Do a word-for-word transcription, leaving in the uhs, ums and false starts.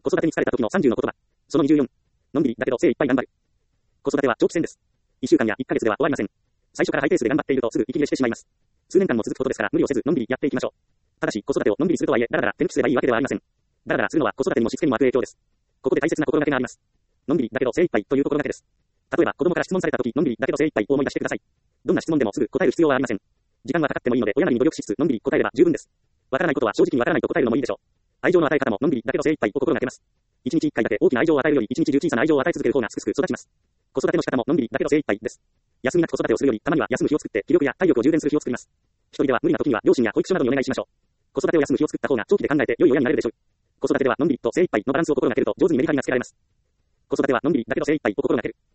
子育てに疲れた時のさんじゅうの言葉。そのにじゅうよん。のんびりだけど精一杯頑張る。子育ては長期戦です。いっしゅうかんやいっかげつでは終わりません。最初からハイペースで頑張っているとすぐ息切れしてしまいます。数年間も続くことですから無理をせずのんびりやっていきましょう。ただし子育てをのんびりするとはいえ、だらだら手抜きすればいいわけではありません。だらだらするのは子育てにもしつけにも悪影響です。ここで大切な心がけがあります。のんびりだけど精一杯という心がけです。例えば子供から質問された時、のんびりだけど精一杯を思い出してください。どんな質問でもすぐ答える必要はありません。時間はかかってもいいので親なりに努力しつつのんびり答えれば十分です。わからないことは正直にわからないと答えるのもいいでしょう。愛情の与え方ものんびりだけど精一杯を心がけます。一日一回だけ大きな愛情を与えるより一日中小さな愛情を与え続ける方がすくすく育ちます。子育ての仕方ものんびりだけど精一杯です。休みなく子育てをするよりたまには休む日を作って気力や体力を充電する日を作ります。一人では無理な時には両親や保育所などにお願いしましょう。子育てを休む日を作った方が長期で考えて良い親になれるでしょう。子育てではのんびりと精一杯のバランスを心がけると上手にメリハリがつけられます。子育てはのんびりだけど精一杯を心がける。